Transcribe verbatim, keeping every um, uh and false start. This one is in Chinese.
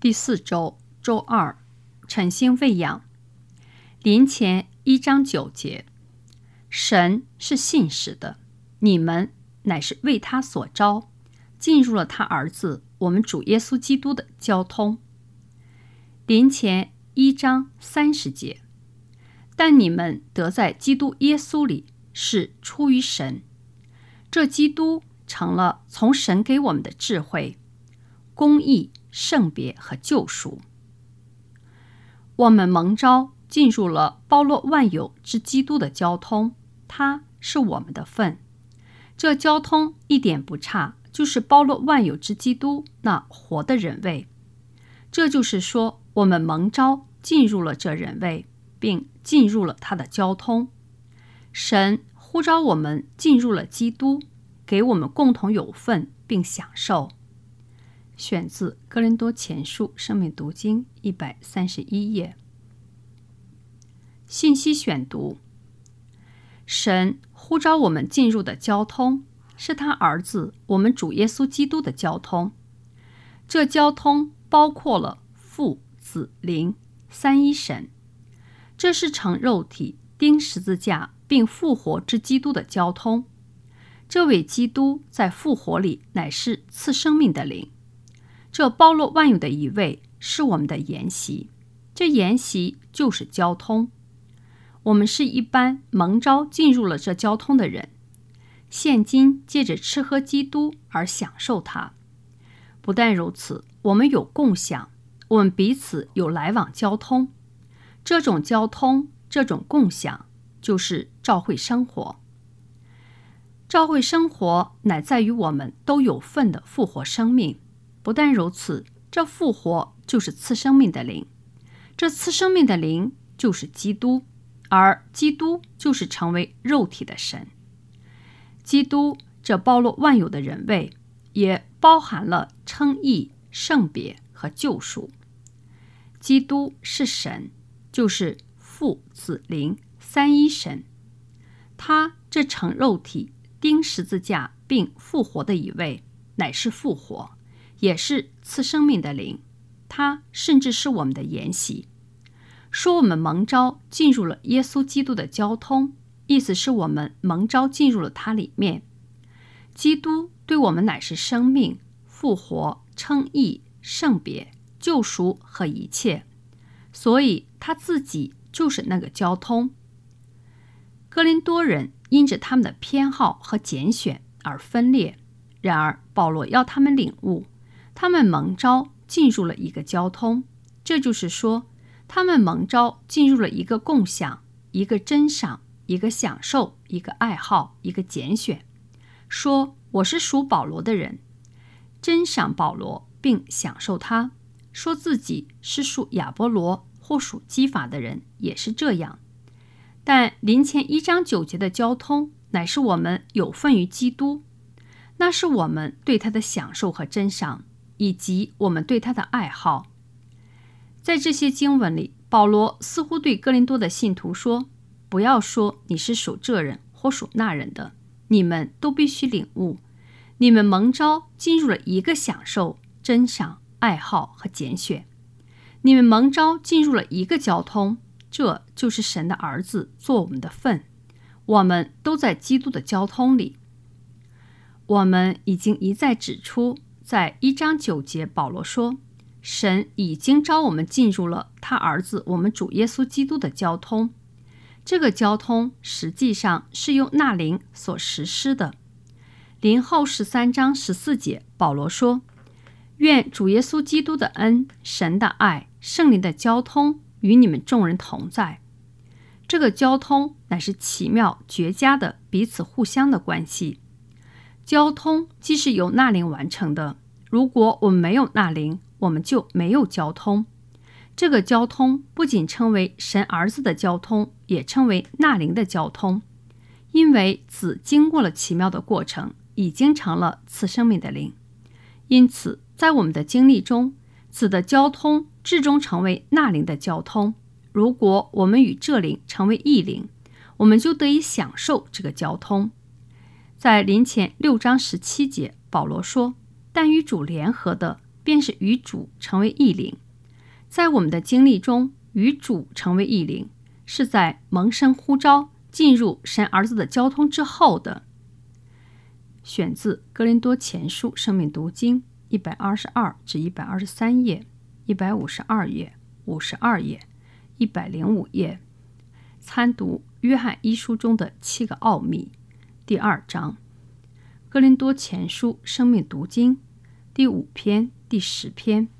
第四周周二，晨星喂养。临前一章九节，神是信实的，你们乃是为他所招，进入了他儿子我们主耶稣基督的交通。临前一章三十节，但你们得在基督耶稣里是出于神，这基督成了从神给我们的智慧、公义、圣别和救赎。我们蒙召进入了包罗万有之基督的交通，它是我们的份。这交通一点不差，就是包罗万有之基督那活的人位。这就是说，我们蒙召进入了这人位，并进入了他的交通。神呼召我们进入了基督，给我们共同有份并享受。选自哥林多前书生命读经一百三十一页。信息选读：神呼召我们进入的交通，是他儿子我们主耶稣基督的交通。这交通包括了父、子、灵三一神。这是乘肉体钉十字架并复活之基督的交通。这位基督在复活里乃是赐生命的灵。这包罗万有的一位是我们的筵席，这筵席就是交通。我们是一般蒙召进入了这交通的人，现今借着吃喝基督而享受它。不但如此，我们有共享，我们彼此有来往交通。这种交通，这种共享，就是教会生活。教会生活乃在于我们都有份的复活生命。不但如此，这复活就是赐生命的灵，这赐生命的灵就是基督，而基督就是成为肉体的神。基督这包罗万有的人位，也包含了称义、圣别和救赎。基督是神，就是父、子、灵三一神。他这成肉体、钉十字架并复活的一位，乃是复活，也是赐生命的灵。他甚至是我们的筵席。说我们蒙召进入了耶稣基督的交通，意思是我们蒙召进入了他里面。基督对我们乃是生命、复活、称义、圣别、救赎和一切，所以他自己就是那个交通。哥林多人因着他们的偏好和拣选而分裂，然而保罗要他们领悟，他们蒙召进入了一个交通，这就是说，他们蒙召进入了一个共享，一个珍赏，一个享受，一个爱好，一个拣选。说我是属保罗的人，珍赏保罗并享受他；说自己是属亚波罗或属基法的人，也是这样。但临前一章九节的交通，乃是我们有份于基督，那是我们对他的享受和珍赏，以及我们对他的爱好。在这些经文里，保罗似乎对哥林多的信徒说，不要说你是属这人或属那人的，你们都必须领悟，你们蒙召进入了一个享受、珍赏、爱好和拣选。你们蒙召进入了一个交通，这就是神的儿子做我们的份。我们都在基督的交通里。我们已经一再指出，在一章九节保罗说，神已经召我们进入了他儿子我们主耶稣基督的交通。这个交通实际上是用那灵所实施的。林后十三章十四节保罗说，愿主耶稣基督的恩、神的爱、圣灵的交通与你们众人同在。这个交通乃是奇妙绝佳的彼此互相的关系。交通既是由那灵完成的，如果我们没有那灵，我们就没有交通。这个交通不仅称为神儿子的交通，也称为那灵的交通，因为子经过了奇妙的过程，已经成了赐生命的灵。因此在我们的经历中，子的交通至终成为那灵的交通。如果我们与这灵成为一灵，我们就得以享受这个交通。在临前六章十七节，保罗说，但与主联合的便是与主成为一灵。在我们的经历中，与主成为一灵，是在蒙神呼召进入神儿子的交通之后的。选自哥林多前书生命读经一百二十二至一百二十三页、一百五十二页、五十二页、一百零五页。参读约翰一书中的七个奥秘，第二章。哥林多前书生命读经第五篇、第十篇。